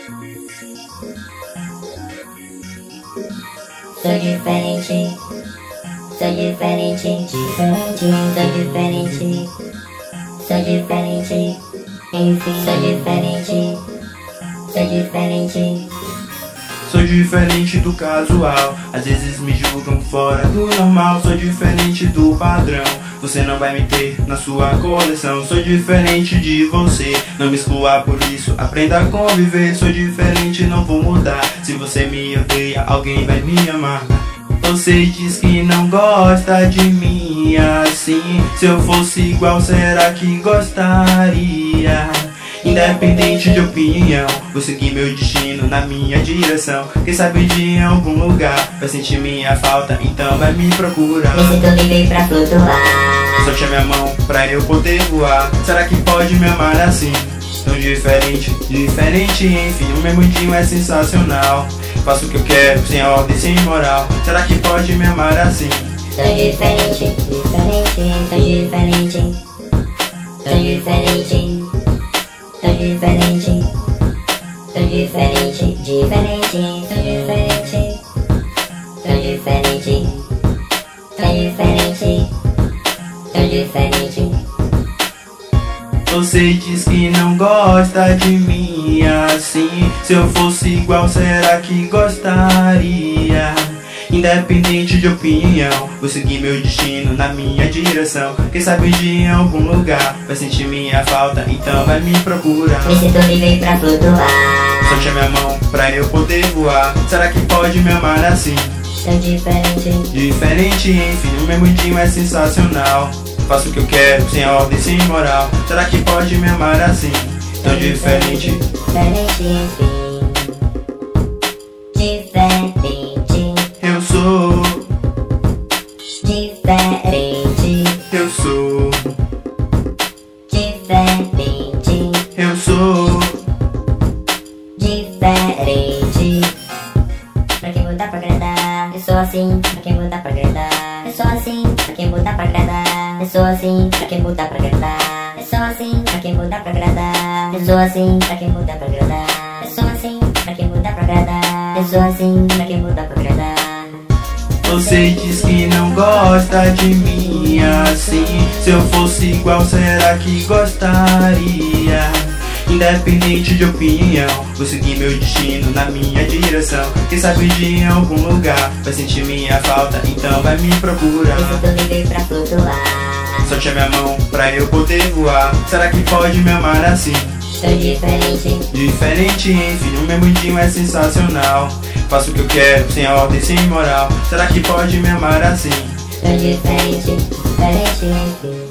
Sou diferente, sou diferente, sou diferente, sou diferente, enfim, sou diferente, sou diferente. Sou diferente do casual, às vezes me julgam fora do normal. Sou diferente do padrão, você não vai me ter na sua coleção. Sou diferente de você, não me exclua por isso, aprenda a conviver. Sou diferente, não vou mudar, se você me odeia, alguém vai me amar. Você diz que não gosta de mim assim, se eu fosse igual, será que gostaria? Independente de opinião, vou seguir meu destino na minha direção. Quem sabe de em algum lugar vai sentir minha falta, então vai me procurar. Me sinto livre pra flutuar, Solte a minha mão pra eu poder voar. Será que pode me amar assim? Tão diferente, diferente, enfim, o meu mundinho é sensacional. Faço o que eu quero, sem ordem, sem moral. Será que pode me amar assim? sou diferente, diferente, sou diferente, sou diferente, sou diferente, sou diferente, diferente, sou diferente, sou diferente, sou diferente, sou diferente. Você diz que não gosta de mim assim, se eu fosse igual, será que gostaria? Independente de opinião, vou seguir meu destino na minha direção. Quem sabe de em algum lugar vai sentir minha falta, então vai me procurar. Me sinto livre pra flutuar, Solte a minha mão pra eu poder voar. Será que pode me amar assim? sou diferente, Diferente, enfim, o meu mundinho é sensacional. Faço o que eu quero, sem ordem, sem moral. Será que pode me amar assim? Tão diferente. diferente, enfim, diferente, Eu sou, diferente, eu sou, diferente, eu sou. diferente. Pra quem mudar pra agradar, eu sou assim. Pra quem mudar pra agradar, eu sou assim. Pra quem mudar pra agradar, eu sou assim. Pra quem mudar pra agradar, eu sou assim. Pra quem mudar pra agradar, eu sou assim. Pra quem mudar pra agradar, eu sou assim. Pra quem mudar pra agradar, eu sou assim. Pra quem mudar pra agradar. Você diz que não gosta de mim assim, se eu fosse igual, será que gostaria? Independente de opinião, vou seguir meu destino na minha direção. Quem sabe de em algum lugar vai sentir minha falta, então vai me procurar. Me sinto livre pra flutuar, Solte a minha mão pra eu poder voar. Será que pode me amar assim? sou diferente, Diferente, enfim, o meu mundinho é sensacional. Faço o que eu quero, sem ordem, sem moral. Será que pode me amar assim? sou diferente, diferente, enfim.